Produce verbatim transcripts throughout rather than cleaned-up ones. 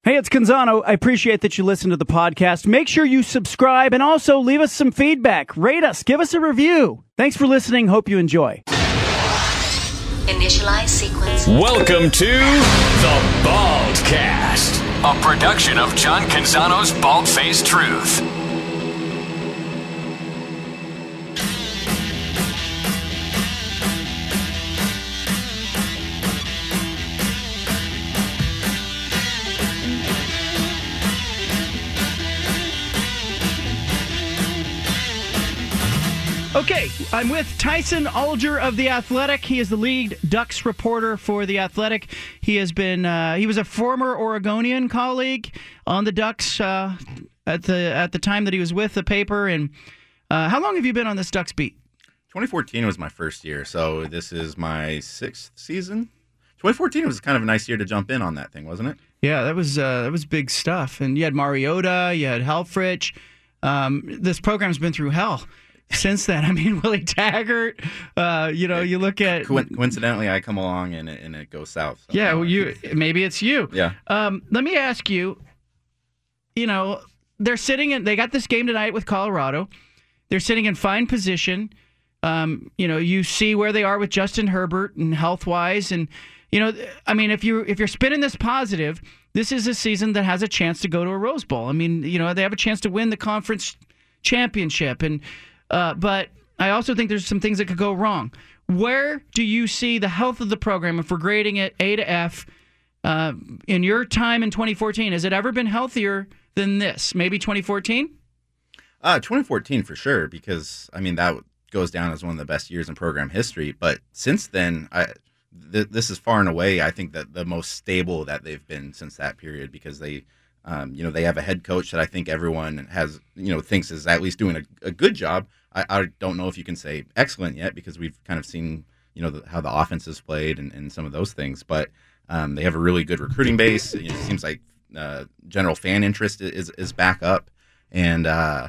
Hey, it's Canzano. I appreciate that you listen to the podcast. Make sure you subscribe and also leave us some feedback. Rate us. Give us a review. Thanks for listening. Hope you enjoy. Initialize sequence. Welcome to The Baldcast, a production of John Canzano's Bald-Faced Truth. Okay, I'm with Tyson Alger of The Athletic. He is the lead Ducks reporter for The Athletic. He has been, uh, he was a former Oregonian colleague on the Ducks uh, at the at the time that he was with the paper. And uh, how long have you been on this Ducks beat? twenty fourteen was my first year, so this is my sixth season. twenty fourteen was kind of a nice year to jump in on that thing, wasn't it? Yeah, that was uh, that was big stuff. And you had Mariota, you had Helfrich. Um, this program's been through hell since then. I mean, Willie Taggart, uh, you know, you look at... Co- coincidentally, I come along and it, and it goes south. So yeah, well, you maybe it's you. Yeah. Um, let me ask you, you know, they're sitting in... They got this game tonight with Colorado. They're sitting in fine position. Um, you know, you see where they are with Justin Herbert and health-wise. And, you know, I mean, if, you, if you're spinning this positive, this is a season that has a chance to go to a Rose Bowl. I mean, you know, they have a chance to win the conference championship. And... Uh, but I also think there's some things that could go wrong. Where do you see the health of the program if we're grading it A to F uh, in your time in twenty fourteen? Has it ever been healthier than this? Maybe twenty fourteen? Uh, twenty fourteen for sure, because, I mean, that goes down as one of the best years in program history. But since then, I, th- this is far and away, I think, that the most stable that they've been since that period, because they... Um, you know, they have a head coach that I think everyone has, you know, thinks is at least doing a, a good job. I, I don't know if you can say excellent yet, because we've kind of seen, you know, the, how the offense is played and, and some of those things. But um, they have a really good recruiting base. You know, it seems like uh, general fan interest is is back up. And, uh,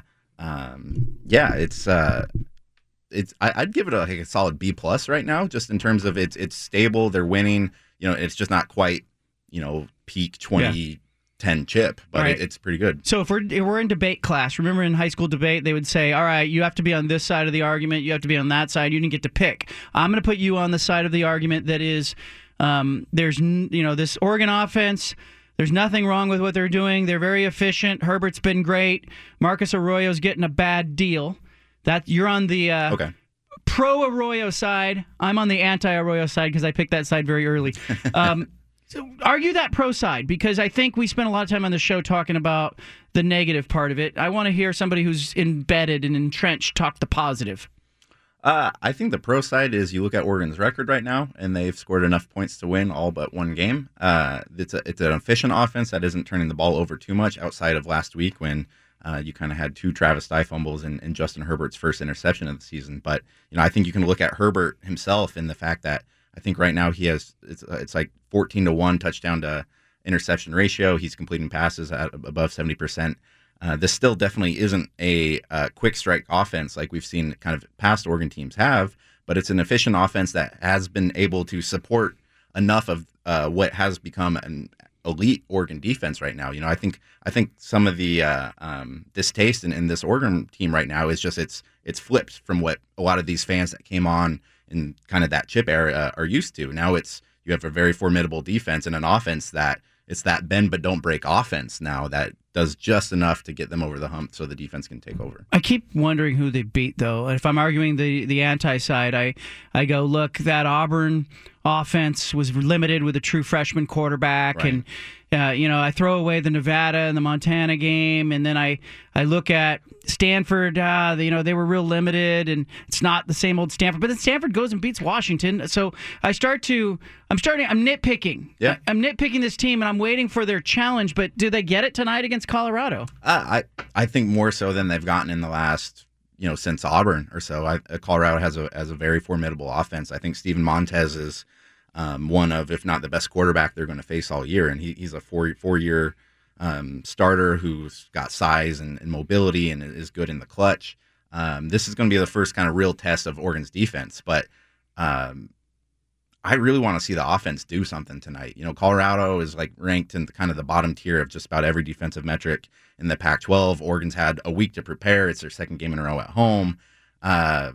um, yeah, it's uh, it's I, I'd give it a, like a solid B plus right now, just in terms of it's, it's stable. They're winning. You know, it's just not quite, you know, peak twenty. Yeah. ten chip, but right. it, it's pretty good. So if we're, if we're in debate class, remember in high school debate, they would say, all right, you have to be on this side of the argument, you have to be on that side, you didn't get to pick. I'm going to put you on the side of the argument that is, um, there's, you know, this Oregon offense, there's nothing wrong with what they're doing. They're very efficient. Herbert's been great. Marcus Arroyo's getting a bad deal. That you're on the uh, okay. pro Arroyo side. I'm on the anti Arroyo side because I picked that side very early. Um, So argue that pro side, because I think we spent a lot of time on the show talking about the negative part of it. I want to hear somebody who's embedded and entrenched talk the positive. Uh, I think the pro side is you look at Oregon's record right now, and they've scored enough points to win all but one game. Uh, it's a, it's an efficient offense that isn't turning the ball over too much outside of last week when uh, you kind of had two Travis Dye fumbles and, and Justin Herbert's first interception of the season. But you know, I think you can look at Herbert himself in the fact that I think right now he has it's it's like fourteen to one touchdown to interception ratio. He's completing passes at above seventy percent. Uh, this still definitely isn't a uh, quick strike offense like we've seen kind of past Oregon teams have, but it's an efficient offense that has been able to support enough of uh, what has become an elite Oregon defense right now. You know, I think I think some of the uh, um, distaste in, in this Oregon team right now is just it's it's flipped from what a lot of these fans that came on in kind of that chip era uh, are used to. Now it's you have a very formidable defense and an offense that it's that bend but don't break offense now that does just enough to get them over the hump so the defense can take over. I keep wondering who they beat, though. If I'm arguing the, the anti-side, I, I go, look, that Auburn offense was limited with a true freshman quarterback, right. and uh, you know, I throw away the Nevada and the Montana game, and then I, I look at Stanford. Uh, you know, they were real limited, and it's not the same old Stanford. But then Stanford goes and beats Washington. So I start to, I'm starting, I'm nitpicking. Yeah, I'm nitpicking this team, and I'm waiting for their challenge. But do they get it tonight against Colorado? Uh, I I think more so than they've gotten in the last, you know, since Auburn or so. I, Colorado has a has a very formidable offense. I think Steven Montez is um, one of, if not the best quarterback they're going to face all year, and he, he's a four four year um, starter who's got size and, and mobility and is good in the clutch. Um, this is going to be the first kind of real test of Oregon's defense, but um, I really want to see the offense do something tonight. You know, Colorado is like ranked in the, kind of the bottom tier of just about every defensive metric in the Pac twelve. Oregon's had a week to prepare. It's their second game in a row at home. Uh,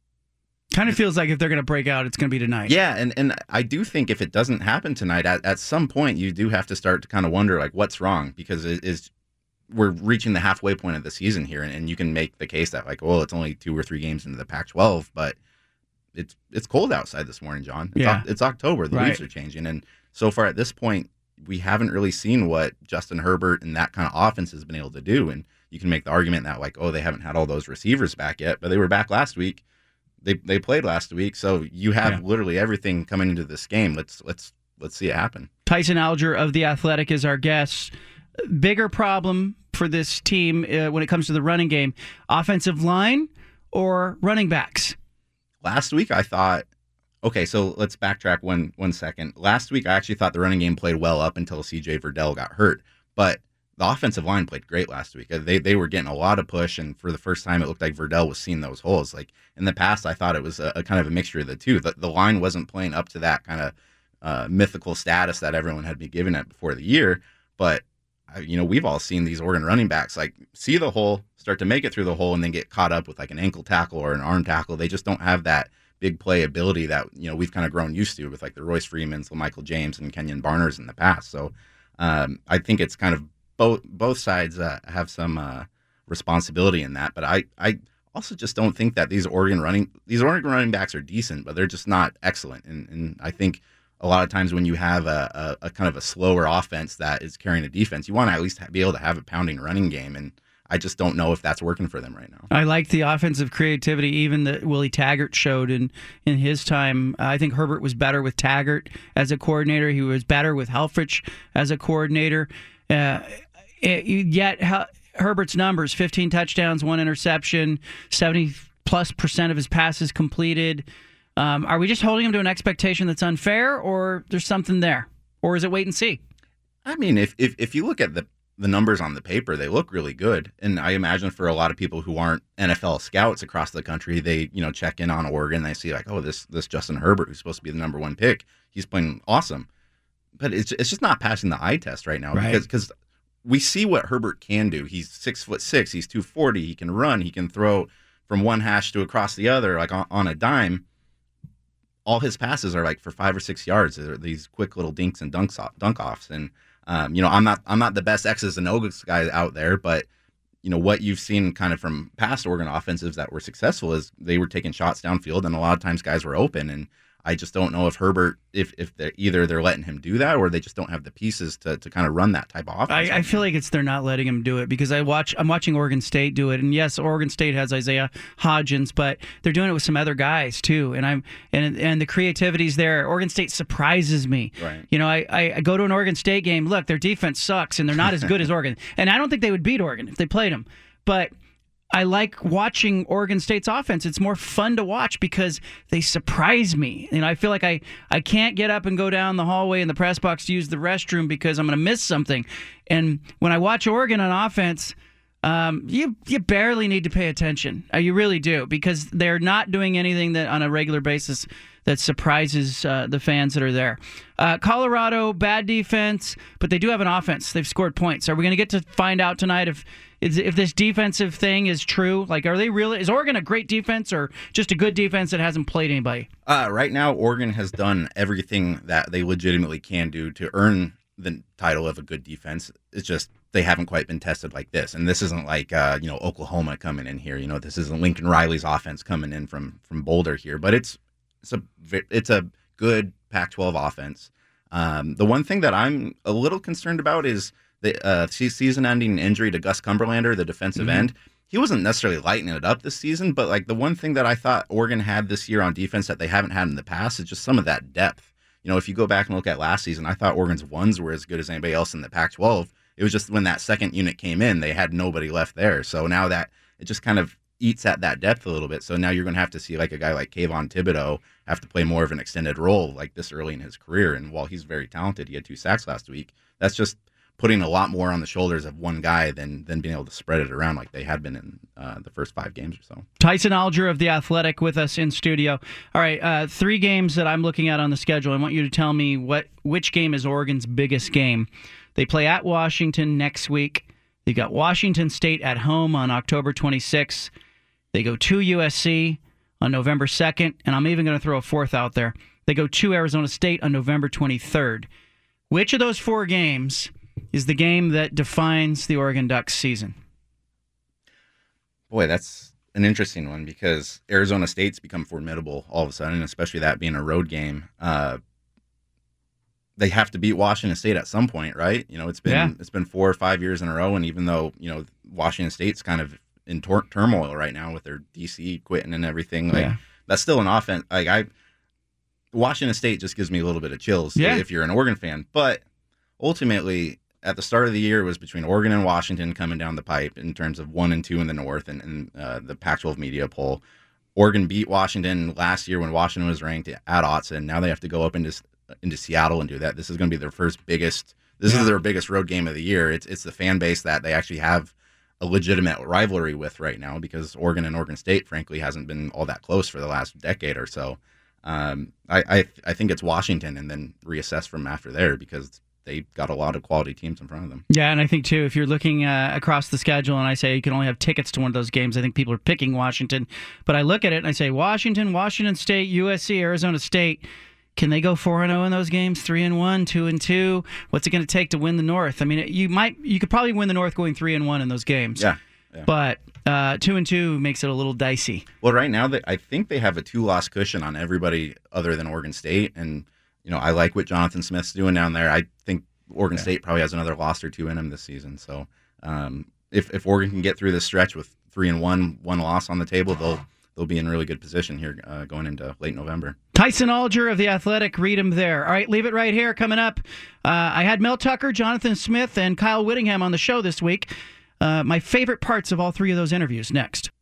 kind of feels like if they're going to break out, it's going to be tonight. Yeah, and, and I do think if it doesn't happen tonight, at, at some point you do have to start to kind of wonder, like, what's wrong? Because it is we're reaching the halfway point of the season here, and, and you can make the case that, like, well, it's only two or three games into the Pac twelve, but it's it's cold outside this morning, John. It's, yeah. it's October. The right. leaves are changing. And so far at this point, we haven't really seen what Justin Herbert and that kind of offense has been able to do. And you can make the argument that, like, oh, they haven't had all those receivers back yet, but they were back last week. They they played last week. So you have yeah. literally everything coming into this game. Let's let's let's see it happen. Tyson Alger of The Athletic is our guest. Bigger problem for this team uh, when it comes to the running game, offensive line or running backs? Last week, I thought, okay, so let's backtrack one one second. Last week, I actually thought the running game played well up until C J Verdell got hurt. But the offensive line played great last week. They they were getting a lot of push, and for the first time, it looked like Verdell was seeing those holes. Like in the past, I thought it was a, a kind of a mixture of the two. The, the line wasn't playing up to that kind of uh, mythical status that everyone had been giving it before the year. But, you know, we've all seen these Oregon running backs, like, see the hole, start to make it through the hole, and then get caught up with like an ankle tackle or an arm tackle. They just don't have that big play ability that, you know, we've kind of grown used to with like the Royce Freemans, LaMichael James, and Kenyon Barners in the past. So um, I think it's kind of both both sides uh, have some uh, responsibility in that. But I, I also just don't think that these Oregon running these Oregon running backs are decent, but they're just not excellent. And and I think a lot of times when you have a, a, a kind of a slower offense that is carrying a defense, you want to at least be able to have a pounding running game. And I just don't know if that's working for them right now. I like the offensive creativity, even that Willie Taggart showed in, in his time. I think Herbert was better with Taggart as a coordinator. He was better with Helfrich as a coordinator. Uh, it, yet Her- Herbert's numbers, fifteen touchdowns, one interception, seventy plus percent of his passes completed. Um, are we just holding him to an expectation that's unfair, or there's something there? Or is it wait and see? I mean, if if, if you look at the the numbers on the paper, they look really good. And I imagine for a lot of people who aren't N F L scouts across the country, they, you know, check in on Oregon. They see like, oh, this, this Justin Herbert, who's supposed to be the number one pick, he's playing awesome. But it's, it's just not passing the eye test right now, right. because, because we see what Herbert can do. He's six foot six. He's two forty. He can run. He can throw from one hash to across the other, like on, on a dime. All his passes are like for five or six yards. They're these quick little dinks and dunks off, dunk offs. And, Um, you know, I'm not I'm not the best X's and O's guy out there, but, you know, what you've seen kind of from past Oregon offensives that were successful is they were taking shots downfield, and a lot of times guys were open. And I just don't know if Herbert, if if they're either they're letting him do that or they just don't have the pieces to, to kind of run that type of offense. I, I feel like it's they're not letting him do it because I watch I'm watching Oregon State do it, and yes, Oregon State has Isaiah Hodgins, but they're doing it with some other guys too, and I'm and and the creativity's there. Oregon State surprises me. Right. You know, I, I go to an Oregon State game. Look, their defense sucks, and they're not as good as Oregon, and I don't think they would beat Oregon if they played them, but I like watching Oregon State's offense. It's more fun to watch because they surprise me. You know, I feel like I, I can't get up and go down the hallway in the press box to use the restroom because I'm going to miss something. And when I watch Oregon on offense, um, you you barely need to pay attention. Uh, you really do, because they're not doing anything that on a regular basis that surprises uh, the fans that are there. Uh, Colorado, bad defense, but they do have an offense. They've scored points. Are we going to get to find out tonight if is, if this defensive thing is true? Like, are they really? Is Oregon a great defense or just a good defense that hasn't played anybody? Uh, right now, Oregon has done everything that they legitimately can do to earn the title of a good defense. It's just they haven't quite been tested like this. And this isn't like uh, you know Oklahoma coming in here. You know, this isn't Lincoln Riley's offense coming in from from Boulder here. But it's it's a it's a good Pac twelve offense. Um, the one thing that I'm a little concerned about is the uh, season-ending injury to Gus Cumberlander, the defensive mm-hmm. end. He wasn't necessarily lighting it up this season, but like the one thing that I thought Oregon had this year on defense that they haven't had in the past is just some of that depth. You know, if you go back and look at last season, I thought Oregon's ones were as good as anybody else in the Pac twelve. It was just when that second unit came in, they had nobody left there. So now that it just kind of eats at that depth a little bit. So now you're going to have to see like a guy like Kayvon Thibodeau have to play more of an extended role like this early in his career. And while he's very talented, he had two sacks last week. That's just putting a lot more on the shoulders of one guy than than being able to spread it around like they had been in uh, the first five games or so. Tyson Alger of The Athletic with us in studio. All right, uh, three games that I'm looking at on the schedule. I want you to tell me what which game is Oregon's biggest game. They play at Washington next week. They've got Washington State at home on October twenty-sixth. They go to U S C on November second, and I'm even going to throw a fourth out there. They go to Arizona State on November twenty-third. Which of those four games is the game that defines the Oregon Ducks season? Boy, that's an interesting one because Arizona State's become formidable all of a sudden, especially that being a road game. Uh, they have to beat Washington State at some point, right? You know, it's been yeah. it's been four or five years in a row, and even though, you know, Washington State's kind of in tor- turmoil right now with their D C quitting and everything, like yeah. that's still an offense. Like I, Washington State just gives me a little bit of chills yeah. if you're an Oregon fan, but ultimately, at the start of the year, it was between Oregon and Washington coming down the pipe in terms of one and two in the North and, and uh, the Pac twelve media poll. Oregon beat Washington last year when Washington was ranked at Autzen. Now they have to go up into into Seattle and do that. This is going to be their first biggest. This yeah. is their biggest road game of the year. It's it's the fan base that they actually have a legitimate rivalry with right now because Oregon and Oregon State, frankly, hasn't been all that close for the last decade or so. Um, I, I I think it's Washington and then reassess from after there because they got a lot of quality teams in front of them. Yeah, and I think, too, if you're looking uh, across the schedule and I say you can only have tickets to one of those games, I think people are picking Washington. But I look at it and I say Washington, Washington State, U S C, Arizona State. Can they go four and oh in those games? three and one, two and two? What's it going to take to win the North? I mean, you might, you could probably win the North going three and one in those games. Yeah. yeah. But uh, two and two makes it a little dicey. Well, right now, they, I think they have a two-loss cushion on everybody other than Oregon State. And, you know, I like what Jonathan Smith's doing down there. I think Oregon yeah. State probably has another loss or two in him this season. So um, if if Oregon can get through this stretch with three and one, one loss on the table, they'll they'll be in really good position here uh, going into late November. Tyson Alger of The Athletic, read him there. All right, leave it right here. Coming up, uh, I had Mel Tucker, Jonathan Smith, and Kyle Whittingham on the show this week. Uh, my favorite parts of all three of those interviews next.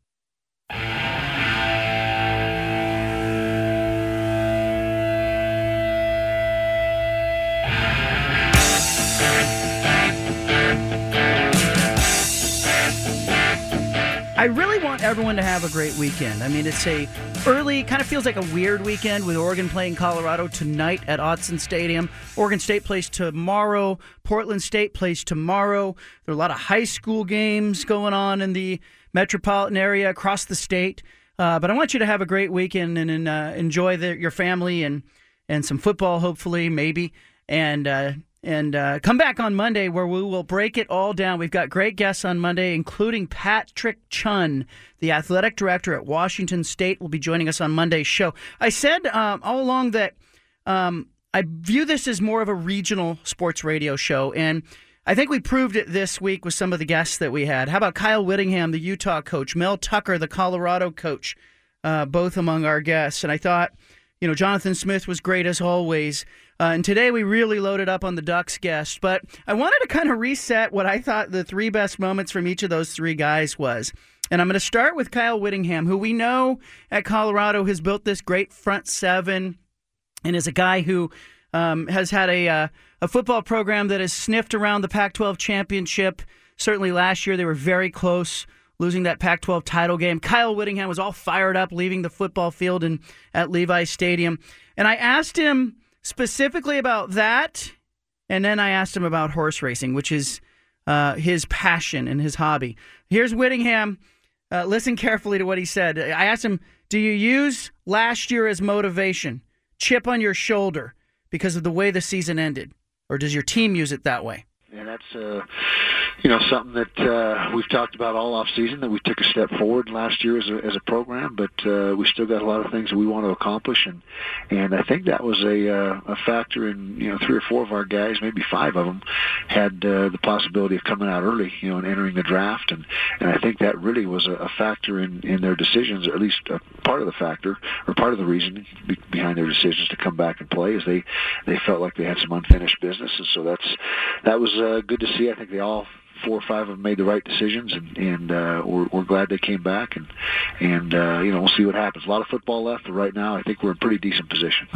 I really want everyone to have a great weekend. I mean, it's a early, kind of feels like a weird weekend with Oregon playing Colorado tonight at Autzen Stadium. Oregon State plays tomorrow. Portland State plays tomorrow. There are a lot of high school games going on in the metropolitan area across the state. Uh, but I want you to have a great weekend and, and uh, enjoy the, your family and, and some football, hopefully, maybe. And uh, And uh, come back on Monday where we will break it all down. We've got great guests on Monday, including Patrick Chun, the athletic director at Washington State, will be joining us on Monday's show. I said um, all along that um, I view this as more of a regional sports radio show, and I think we proved it this week with some of the guests that we had. How about Kyle Whittingham, the Utah coach, Mel Tucker, the Colorado coach, uh, both among our guests. And I thought, you know, Jonathan Smith was great as always. Uh, and today we really loaded up on the Ducks guest, but I wanted to kind of reset what I thought the three best moments from each of those three guys was. And I'm going to start with Kyle Whittingham, who we know at Colorado has built this great front seven and is a guy who um, has had a, uh, a football program that has sniffed around the Pac twelve championship. Certainly last year they were very close, losing that Pac twelve title game. Kyle Whittingham was all fired up leaving the football field in, at Levi Stadium. And I asked him specifically about that, and then I asked him about horse racing, which is uh, his passion and his hobby. Here's Whittingham. Uh, listen carefully to what he said. I asked him, do you use last year as motivation, chip on your shoulder because of the way the season ended, or does your team use it that way? And that's, uh, you know, something that uh, we've talked about all off season, that we took a step forward last year as a, as a program, but uh, we still got a lot of things that we want to accomplish. And, and I think that was a, uh, a factor in, you know, three or four of our guys, maybe five of them, had uh, the possibility of coming out early, you know, and entering the draft. And, and I think that really was a, a factor in, in their decisions, or at least a part of the factor, or part of the reason be, behind their decisions to come back and play, is they, they felt like they had some unfinished business. And so that's, that was uh, good to see. I think they all, four or five of them, made the right decisions, and, and uh, we're, we're glad they came back. And, and uh, you know, we'll see what happens. A lot of football left, but right now I think we're in pretty decent position. Oh, yeah.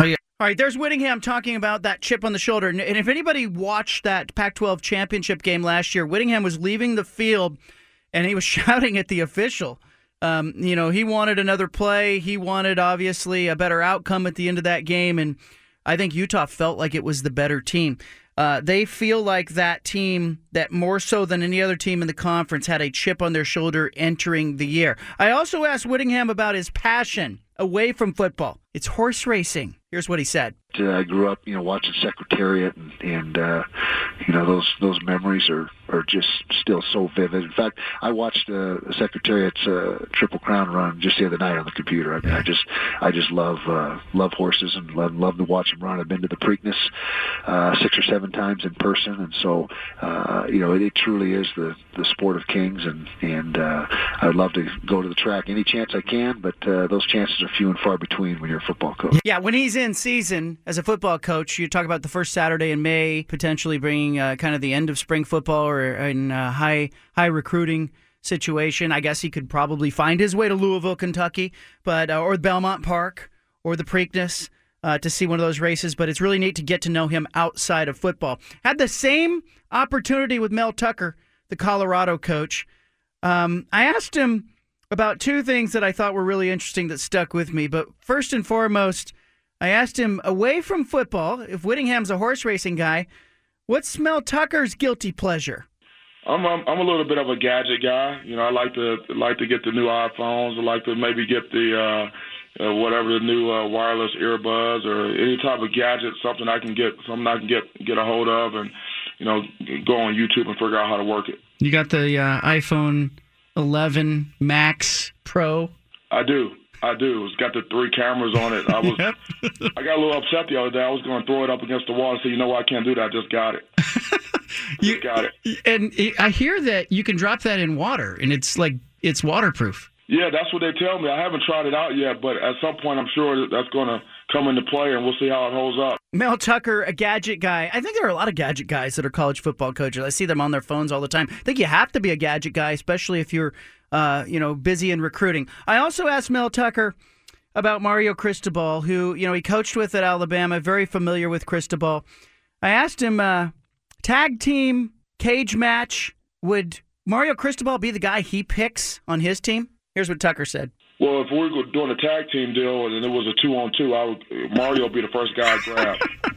All right, there's Whittingham talking about that chip on the shoulder. And if anybody watched that Pac twelve championship game last year, Whittingham was leaving the field and he was shouting at the official. Um, you know, he wanted another play. He wanted, obviously, a better outcome at the end of that game. And I think Utah felt like it was the better team. Uh, they feel like that team, that more so than any other team in the conference, had a chip on their shoulder entering the year. I also asked Whittingham about his passion away from football. It's horse racing. Here's what he said. I grew up, you know, watching Secretariat, and, and uh, you know, those those memories are, are just still so vivid. In fact, I watched uh, Secretariat's uh, Triple Crown run just the other night on the computer. I mean, I just I just love uh, love horses and love, love to watch them run. I've been to the Preakness uh, six or seven times in person, and so uh, you know, it, it truly is the, the sport of kings, and and uh, I'd love to go to the track any chance I can, but uh, those chances are few and far between when you're a football coach. Yeah, when he's in season as a football coach, you talk about the first Saturday in May, potentially bringing uh, kind of the end of spring football or in a high high recruiting situation. I guess he could probably find his way to Louisville, Kentucky, but uh, or Belmont Park or the Preakness uh, to see one of those races. But it's really neat to get to know him outside of football. Had the same opportunity with Mel Tucker, the Colorado coach. Um, I asked him about two things that I thought were really interesting that stuck with me. But first and foremost, I asked him, away from football, if Whittingham's a horse racing guy, what's Mel Tucker's guilty pleasure? I'm, I'm I'm a little bit of a gadget guy. You know, I like to like to get the new iPhones. I like to maybe get the uh, uh, whatever the new uh, wireless earbuds or any type of gadget, something I can get, something I can get get a hold of, and you know, go on YouTube and figure out how to work it. You got the uh, iPhone eleven Max Pro? I do. I do. It's got the three cameras on it. I was, Yep. I got a little upset the other day. I was going to throw it up against the wall and say, you know what, I can't do that. I just got it. you just got it. And I hear that you can drop that in water, and it's like it's waterproof. Yeah, that's what they tell me. I haven't tried it out yet, but at some point I'm sure that that's going to come into play, and we'll see how it holds up. Mel Tucker, a gadget guy. I think there are a lot of gadget guys that are college football coaches. I see them on their phones all the time. I think you have to be a gadget guy, especially if you're uh, you know, busy in recruiting. I also asked Mel Tucker about Mario Cristobal, who, you know, he coached with at Alabama, very familiar with Cristobal. I asked him, uh, tag team, cage match, would Mario Cristobal be the guy he picks on his team? Here's what Tucker said. Well, if we were doing a tag team deal and it was a two-on-two, I would, Mario would be the first guy I'd grab.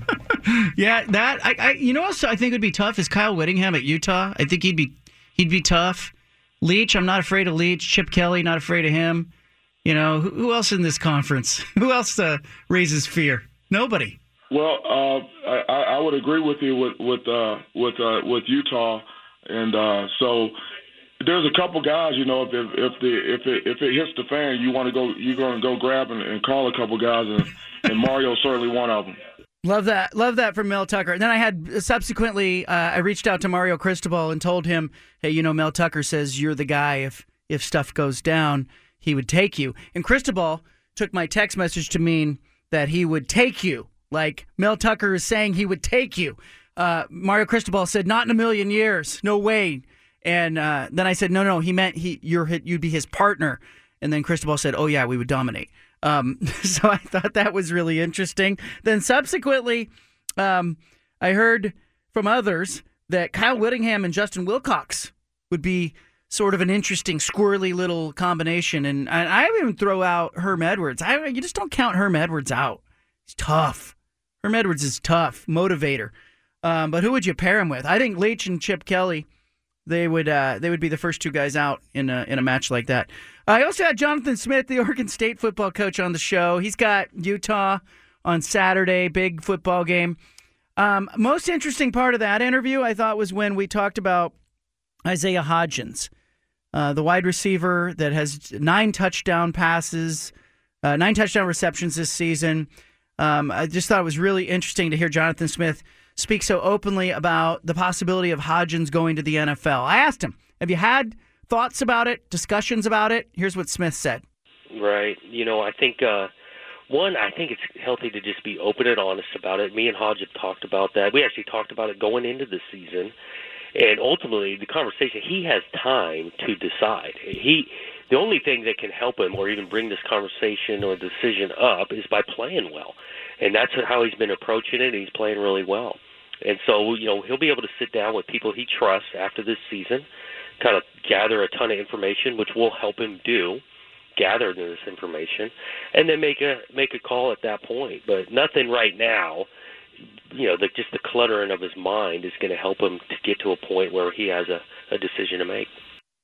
Yeah, that, I, I, you know what I think would be tough is Kyle Whittingham at Utah. I think he'd be he'd be tough. Leach, I'm not afraid of Leach. Chip Kelly, not afraid of him. You know, who, who else in this conference? Who else uh, raises fear? Nobody. Well, uh, I, I would agree with you with with uh, with uh, with Utah, and uh, so there's a couple guys. You know, if if, if the if it if it hits the fan, you want to go, you're going to go grab and, and call a couple guys, and, and Mario's certainly one of them. Love that. Love that from Mel Tucker. And then I had subsequently, uh, I reached out to Mario Cristobal and told him, hey, you know, Mel Tucker says you're the guy. If if stuff goes down, he would take you. And Cristobal took my text message to mean that he would take you. Like Mel Tucker is saying he would take you. Uh, Mario Cristobal said, not in a million years. No way. And uh, then I said, no, no, he meant he you're you'd be his partner. And then Cristobal said, oh, yeah, we would dominate. Um, so I thought that was really interesting. Then subsequently, um, I heard from others that Kyle Whittingham and Justin Wilcox would be sort of an interesting, squirrely little combination. And, and I even throw out Herm Edwards. I, you just don't count Herm Edwards out. He's tough. Herm Edwards is tough, motivator. Um, but who would you pair him with? I think Leach and Chip Kelly, they would uh, they would be the first two guys out in a, in a match like that. I also had Jonathan Smith, the Oregon State football coach, on the show. He's got Utah on Saturday, big football game. Um, most interesting part of that interview, I thought, was when we talked about Isaiah Hodgins, uh, the wide receiver that has nine touchdown passes, uh, nine touchdown receptions this season. Um, I just thought it was really interesting to hear Jonathan Smith speak so openly about the possibility of Hodgins going to the N F L. I asked him, have you had thoughts about it, discussions about it? Here's what Smith said. Right. You know, I think, uh, one, I think it's healthy to just be open and honest about it. Me and Hodge have talked about that. We actually talked about it going into the season. And ultimately, the conversation, he has time to decide. He, the only thing that can help him or even bring this conversation or decision up is by playing well. And that's how he's been approaching it. He's playing really well. And so, you know, he'll be able to sit down with people he trusts after this season, kind of gather a ton of information, which will help him do, gather this information, and then make a make a call at that point. But nothing right now, you know, the, just the cluttering of his mind is going to help him to get to a point where he has a, a decision to make.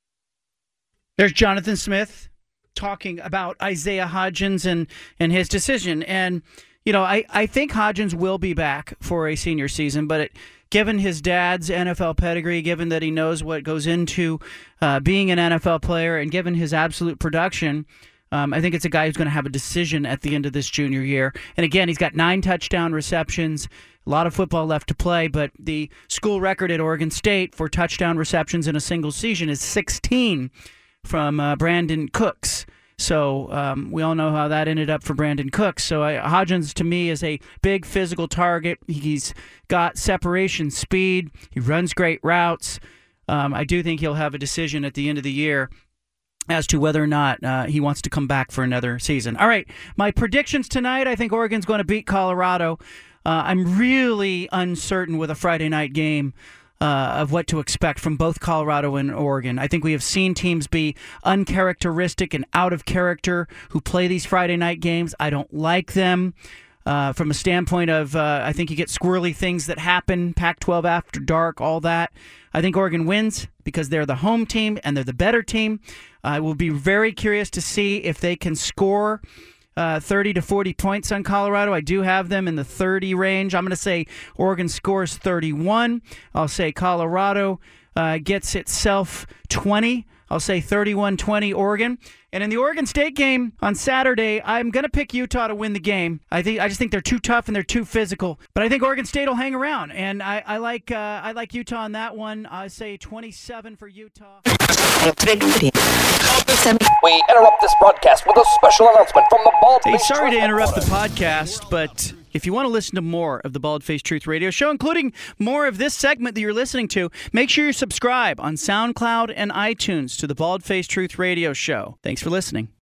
There's Jonathan Smith talking about Isaiah Hodgins and, and his decision. And, you know, I, I think Hodgins will be back for a senior season, but it, given his dad's N F L pedigree, given that he knows what goes into uh, being an N F L player, and given his absolute production, um, I think it's a guy who's going to have a decision at the end of this junior year. And again, he's got nine touchdown receptions, a lot of football left to play, but the school record at Oregon State for touchdown receptions in a single season is sixteen from uh, Brandon Cooks. So um, we all know how that ended up for Brandon Cooks. So I, Hodgins, to me, is a big physical target. He's got separation speed. He runs great routes. Um, I do think he'll have a decision at the end of the year as to whether or not uh, he wants to come back for another season. All right, my predictions tonight, I think Oregon's going to beat Colorado. Uh, I'm really uncertain with a Friday night game Uh, of what to expect from both Colorado and Oregon. I think we have seen teams be uncharacteristic and out of character who play these Friday night games. I don't like them. Uh, from a standpoint of, uh, I think you get squirrely things that happen, Pac twelve after dark, all that. I think Oregon wins because they're the home team and they're the better team. I will be very curious to see if they can score Uh, thirty to forty points on Colorado. I do have them in the thirty range. I'm going to say Oregon scores thirty-one. I'll say Colorado uh, gets itself twenty. I'll say thirty-one twenty Oregon. And in the Oregon State game on Saturday, I'm going to pick Utah to win the game. I think I just think they're too tough and they're too physical. But I think Oregon State will hang around, and I, I like uh, I like Utah on that one. I say twenty-seven for Utah. We interrupt this broadcast with a special announcement from the Bald Hey, Face sorry to Truth interrupt the Report. podcast, but if you want to listen to more of the Bald Face Truth Radio Show, including more of this segment that you're listening to, make sure you subscribe on SoundCloud and iTunes to the Bald Face Truth Radio Show. Thanks for listening.